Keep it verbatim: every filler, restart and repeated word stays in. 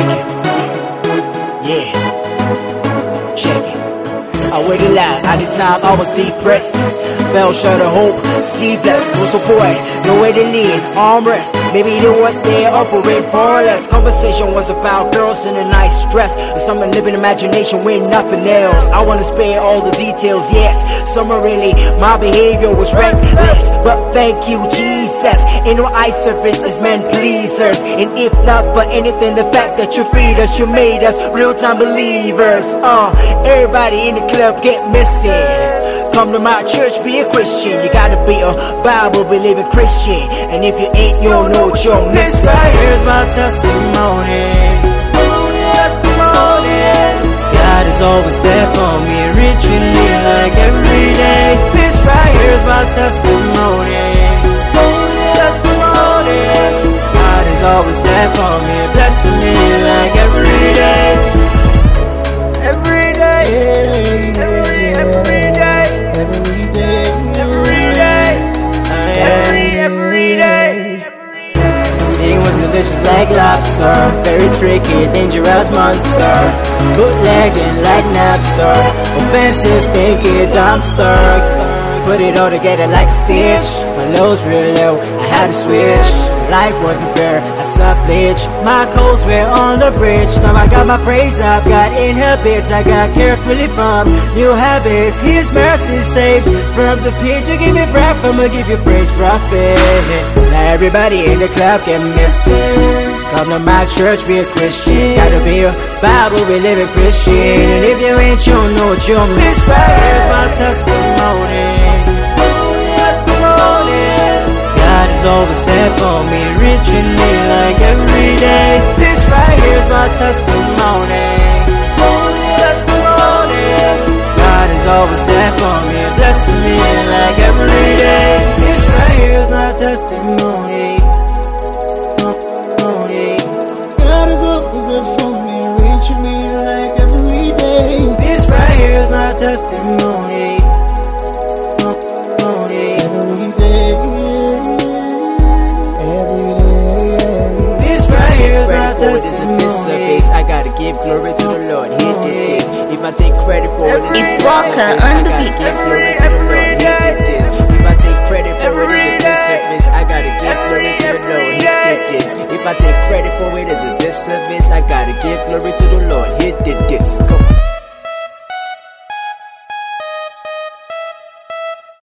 Yeah, check it. I waited loud, at the time I was depressed. Fell short of hope, sleepless, no support, nowhere to lean, armrest. Maybe the ones there offering far less. Conversation was about girls in a nice dress, or some living imagination with nothing else. I wanna spare all the details, yes. Summarily, my behavior was reckless, but thank you, Jesus. Ain't no eye surface is men pleasers, and if not for anything, the fact that you freed us, you made us real-time believers. Uh, everybody in the club get missing. Come to my church, be a Christian. You gotta be a Bible-believing Christian, and if you ain't, you don't know what you're missing. This right here's my testimony. Testimony. God is always there for me, richly like every day. This right here's my testimony. Testimony. God is always there for me, blessing me like every day. Every day. Every, every day. Every day. Every day. Every, every day. Seeing was delicious like lobster, very tricky, dangerous monster. Bootlegging like Napster, offensive, stinky dumpster. Put it all together like Stitch. My lows real low, I had to switch. Life wasn't fair, I sucked bitch. My coats were on the bridge. Now I got my praise up, got inhabits. I got carefully from new habits. His mercy saves from the pit. You give me breath, I'ma give you praise, prophet. Now everybody in the club get missing. Come to my church, be a Christian. Gotta be a Bible, we live a Christian. And if you ain't, you don't know what you're missing. This right here's my testimony. God is always there for me, richly like every day. This right here's my testimony. Testimony. God is always there for me, blessing me like every day. This right here's my testimony. God is always there for me, reaching me like every day. This right here's my testimony. Every day. This is a disservice. I gotta give glory to the Lord. He did this. If I take credit for it, it's Walker on the beat. Give glory to the Lord. He did this. If I take credit for it, it's a disservice. I gotta give glory to the Lord. He did this. If I take credit for it, it's a disservice. I gotta give glory to the Lord. He did this. Come on.